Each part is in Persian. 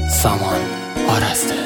سامان آرسته.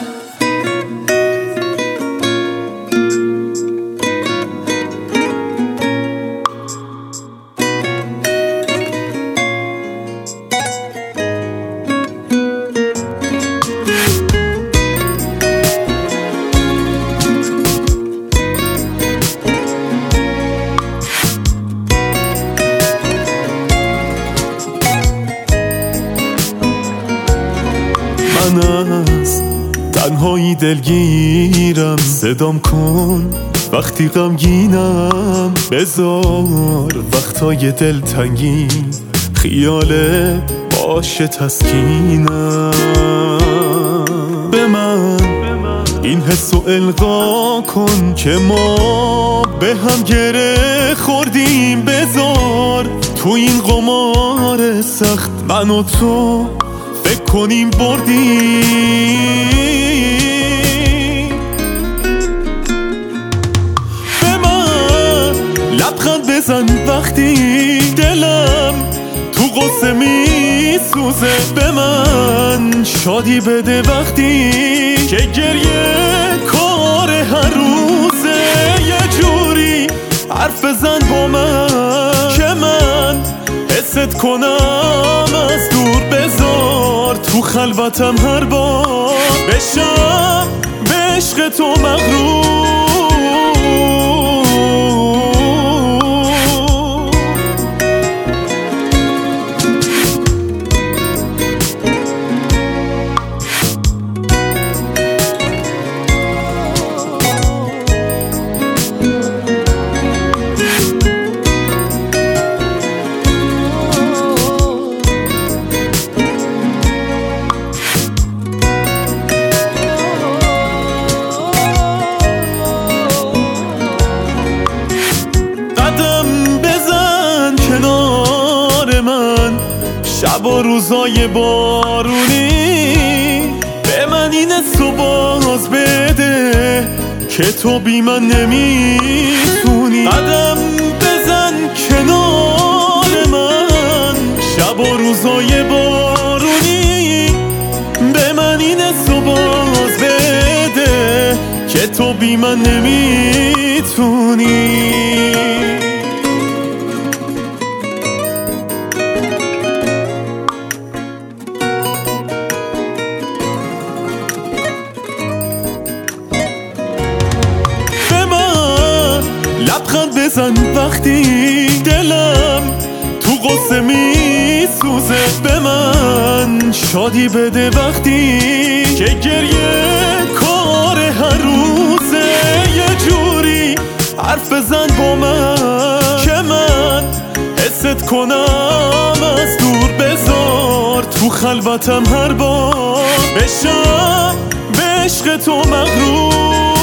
من از تنهایی دلگیرم، صدام کن وقتی غمگینم، بذار وقتای دلتنگی خیاله باشه تسکینم. به من این حسو القا کن که ما به هم گره خوردیم، بذار تو این قمار سخت من و تو فکر کنیم بردیم. به من لبخند بزن وقتی دلم تو غصه می سوزه، به من شادی بده وقتی که گریه کار هر روزه. یه جوری حرف بزن با من که من حست کنم از دور، بذار تو خلوتم هر بار بشم به عشق تو مغرور. شب و روزای بارونی به من این حسو باز بده که تو بی من نمیتونی. قدم بزن کنار من، شب و روزای بارونی به من این حسو باز بده که تو بی من نمیتونی. لبخند بزن وقتی دلم تو غصه می سوزه، به من شادی بده وقتی که گریه کار هر روزه. یه جوری حرف بزن با من که من حست کنم از دور، بذار تو خلوتم هر بار بشم به عشق تو مغرور.